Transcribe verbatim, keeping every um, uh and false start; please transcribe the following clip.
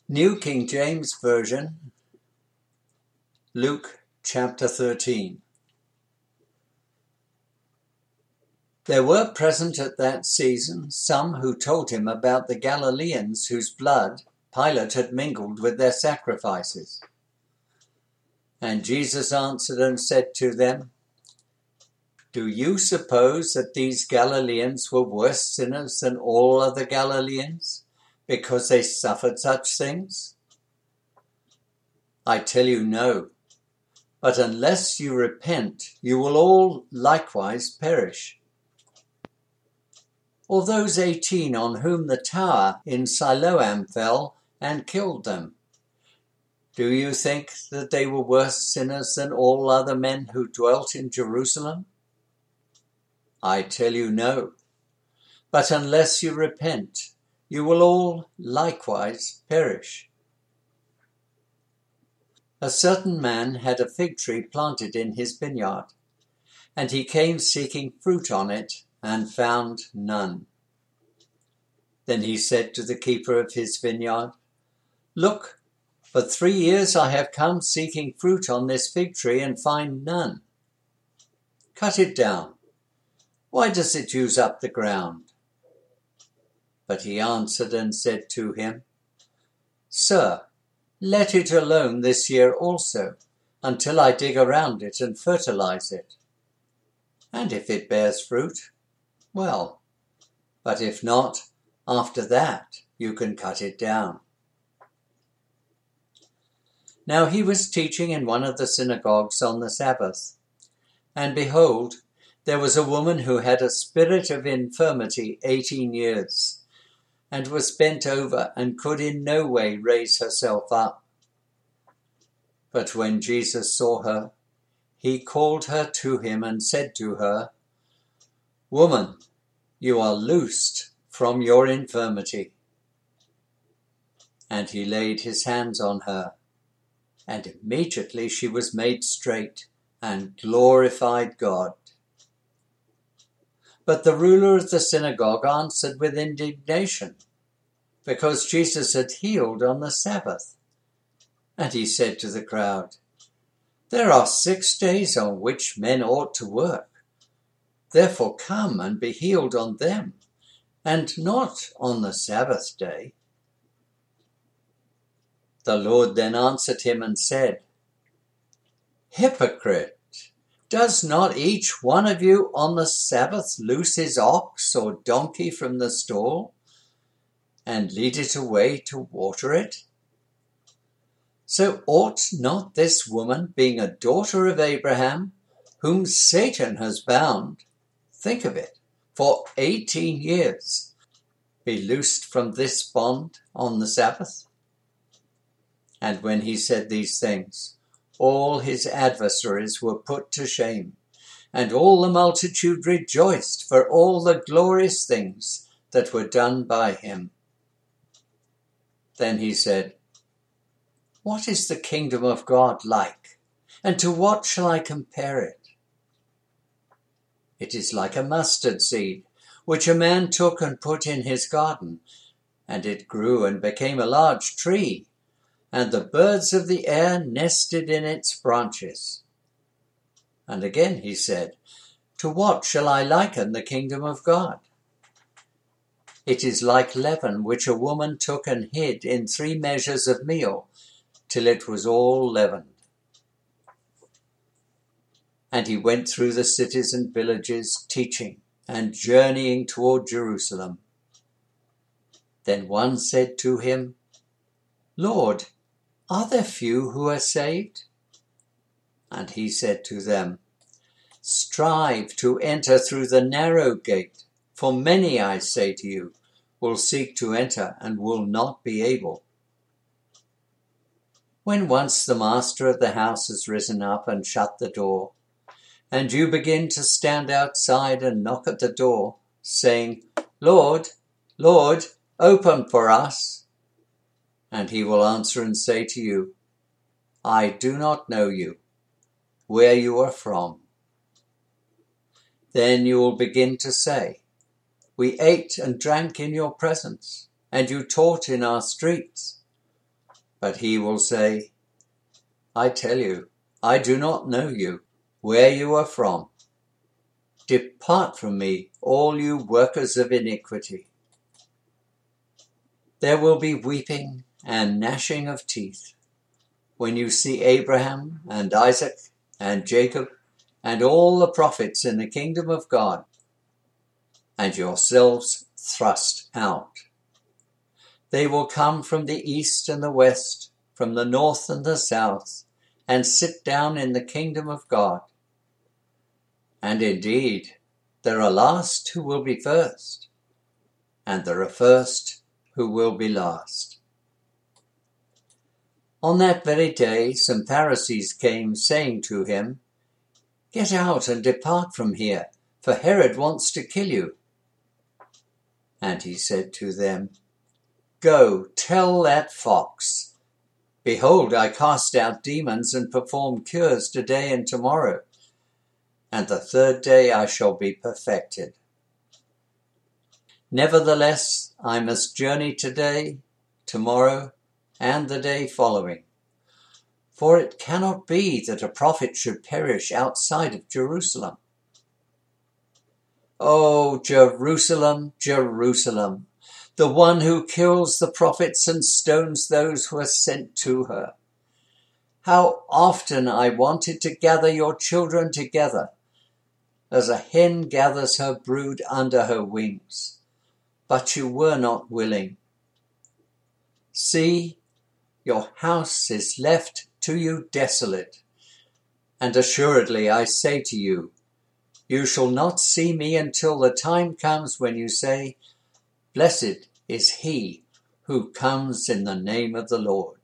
New King James Version, Luke chapter thirteen. There were present at that season some who told him about the Galileans whose blood Pilate had mingled with their sacrifices. And Jesus answered and said to them, "Do you suppose that these Galileans were worse sinners than all other Galileans, because they suffered such things? I tell you no, but unless you repent, you will all likewise perish. Or those eighteen on whom the tower in Siloam fell and killed them, do you think that they were worse sinners than all other men who dwelt in Jerusalem? I tell you no, but unless you repent, you will all likewise perish. A certain man had a fig tree planted in his vineyard, and he came seeking fruit on it, and found none. Then he said to the keeper of his vineyard, 'Look, for three years I have come seeking fruit on this fig tree and find none. Cut it down. Why does it use up the ground?' But he answered and said to him, 'Sir, let it alone this year also, until I dig around it and fertilize it. And if it bears fruit, well, but if not, after that you can cut it down.' Now he was teaching in one of the synagogues on the Sabbath, and behold, there was a woman who had a spirit of infirmity eighteen years, and was bent over and could in no way raise herself up. But when Jesus saw her, he called her to him and said to her, 'Woman, you are loosed from your infirmity.' And he laid his hands on her, and immediately she was made straight and glorified God. But the ruler of the synagogue answered with indignation, because Jesus had healed on the Sabbath. And he said to the crowd, 'There are six days on which men ought to work. Therefore come and be healed on them, and not on the Sabbath day.' The Lord then answered him and said, 'Hypocrite! Does not each one of you on the Sabbath loose his ox or donkey from the stall and lead it away to water it? So ought not this woman, being a daughter of Abraham, whom Satan has bound, think of it, for eighteen years, be loosed from this bond on the Sabbath?' And when he said these things, all his adversaries were put to shame, and all the multitude rejoiced for all the glorious things that were done by him. Then he said, 'What is the kingdom of God like, and to what shall I compare it? It is like a mustard seed, which a man took and put in his garden, and it grew and became a large tree, and the birds of the air nested in its branches.' And again he said, 'To what shall I liken the kingdom of God? It is like leaven which a woman took and hid in three measures of meal, till it was all leavened.' And he went through the cities and villages, teaching and journeying toward Jerusalem. Then one said to him, 'Lord, are there few who are saved?' And he said to them, 'Strive to enter through the narrow gate, for many, I say to you, will seek to enter and will not be able. When once the master of the house has risen up and shut the door, and you begin to stand outside and knock at the door, saying, "Lord, Lord, open for us," and he will answer and say to you, "I do not know you, where you are from." Then you will begin to say, "We ate and drank in your presence, and you taught in our streets." But he will say, I tell you, I do not know you, where you are from. Depart from me, all you workers of iniquity. There will be weeping and gnashing of teeth when you see Abraham and Isaac and Jacob and all the prophets in the kingdom of God, and yourselves thrust out. They will come from the east and the west, from the north and the south, and sit down in the kingdom of God. And indeed, there are last who will be first, and there are first who will be last. On that very day some Pharisees came, saying to him, Get out and depart from here, for Herod wants to kill you. And he said to them, Go, tell that fox, Behold, I cast out demons and perform cures today and tomorrow, and the third day I shall be perfected. Nevertheless, I must journey today, tomorrow, and the day following. For it cannot be that a prophet should perish outside of Jerusalem. O Jerusalem, Jerusalem, the one who kills the prophets and stones those who are sent to her. How often I wanted to gather your children together, as a hen gathers her brood under her wings, but you were not willing. See, your house is left to you desolate, and assuredly I say to you, you shall not see me until the time comes when you say, Blessed is he who comes in the name of the Lord.